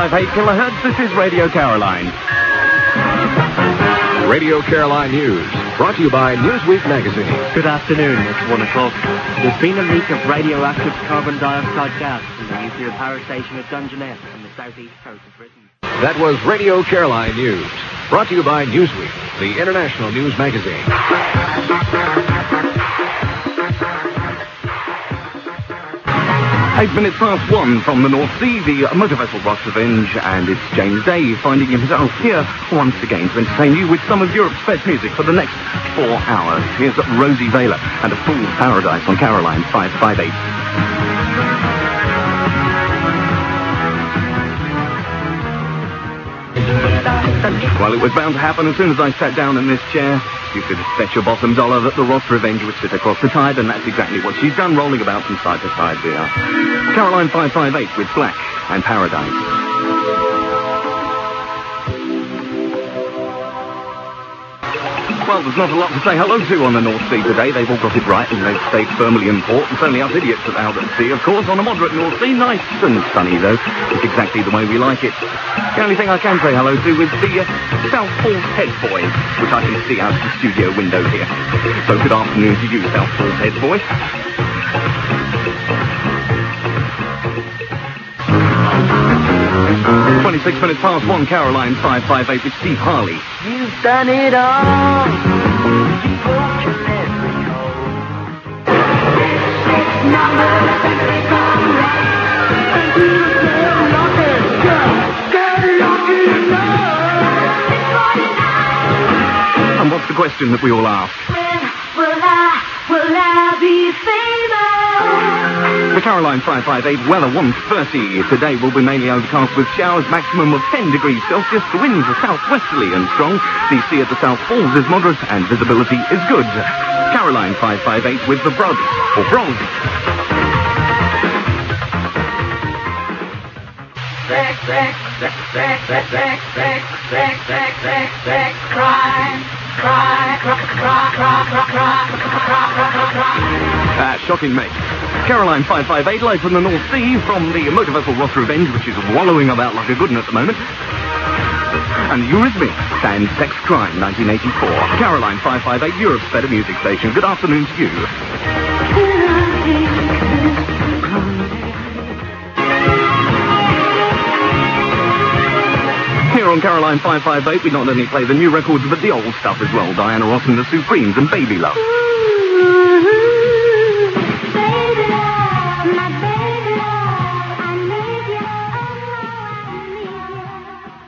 558 kilohertz. This is Radio Caroline. Radio Caroline News, brought to you by Newsweek magazine. Good afternoon, it's 1 o'clock. There's been a leak of radioactive carbon dioxide gas from the nuclear power station at Dungeness on the southeast coast of Britain. That was Radio Caroline News, brought to you by Newsweek, the international news magazine. 8 minutes past 1 from the North Sea, the motor vessel Ross Revenge, and it's James Day finding himself here once again to entertain you with some of Europe's best music for the next 4 hours. Here's Rosie Vela and A Fool's Paradise on Caroline 558. Well, it was bound to happen as soon as I sat down in this chair. You could bet your bottom dollar that the Ross Revenge would sit across the tide, and that's exactly what she's done, rolling about from side to side here. Caroline 558 with Black and Paradise. Well, there's not a lot to say hello to on the North Sea today. They've all got it right and they've stayed firmly in port. It's only us idiots that are out at sea, of course, on a moderate North Sea. Nice and sunny, though. It's exactly the way we like it. The only thing I can say hello to is the South Falls Head Boy, which I can see out the studio window here. So good afternoon to you, South Falls Head Boy. 26 minutes past 1, Caroline 558 with Steve Harley. You've done it all. You broke your every code. Six numbers and they come right. And you get lucky, girl. Get lucky now. And what's the question that we all ask? When will I be famous? The Caroline 558 weather 130. Today will be mainly overcast with showers, maximum of 10 degrees Celsius. The winds are southwesterly and strong. The sea at the South Falls is moderate and visibility is good. Caroline 558 with the Broths, or Bronze. Sex, sex, sex, sex, sex, sex, sex, sex, sex, sex, sex, crime, cry, cry, cry, cry, cry, cry. Shocking, mate. Caroline 558 live from the North Sea from the motor vessel Ross Revenge, which is wallowing about like a good one at the moment. And Eurythmics and Sex Crime 1984. Caroline 558, Europe's better music station. Good afternoon to you. Here on Caroline 558, we not only play the new records, but the old stuff as well. Diana Ross and the Supremes and Baby Love.